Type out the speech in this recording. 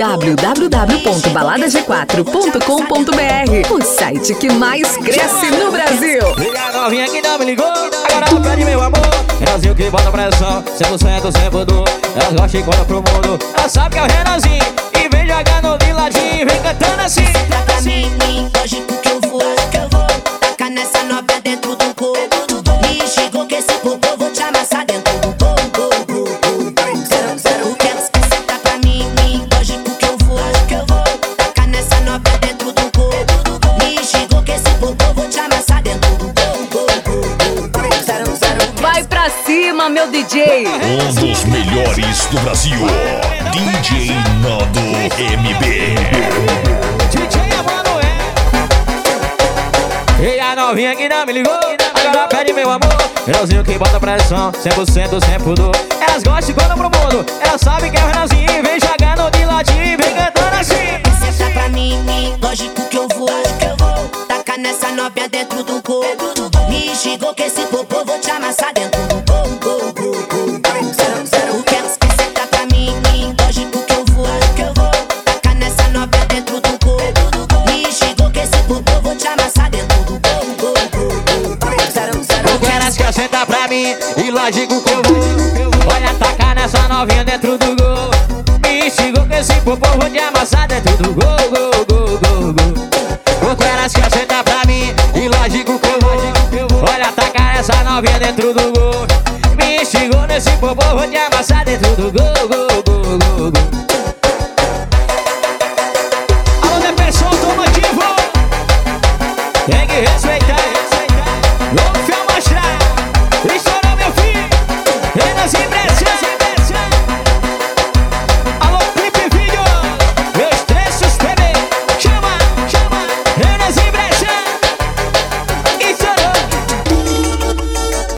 www.baladag4.com.br, o site que mais cresce no Brasil. E a novinha que não me ligou, agora ela pede meu amor. Renanzinho que bota pressão, 100% sempre do. Ela gosta e conta pro mundo, ela sabe que é o Renanzinho. E vem jogando de ladinho, vem cantando assim. Pra mim, lógico que eu vou tacar nessa novinha dentro do corpo. Me chegou que esse popô vou te amassar dentro do corpo. Zero, quero esquecer, pra mim, lógico que eu vou tacar nessa novinha dentro do corpo. Me chegou que esse popô vou te amassar dentro do corpo. Vai pra cima, meu DJ. Um dos melhores do Brasil, DJ Nando MB. DJ Emanuel. E a novinha que não me ligou, agora pede meu amor. Renanzinho que bota pressão, 100% sempre do. Elas gostam e contam pro mundo, elas sabem que é o Renanzinho. Vem jogando de ladinho, vem cantando assim. Senta pra mim, lógico que eu vou tacar nessa novinha dentro do corpo. Me chegou que esse popô vou te amassar dentro do corpo. Zero, quero esquecer, pra mim, lógico que eu vou tacar nessa novinha dentro do corpo. Me chegou que esse popô vou te amassar dentro do corpo. Eu quero as que senta pra mim, e lógico que eu vou. Olha, tacar nessa novinha dentro do gol. Me chegou que esse popô vou te amassar dentro do gol. Eu quero as que senta pra mim, e lógico que eu vou. Olha, tacar essa novinha dentro do gol. Me chegou nesse popô vou te amassar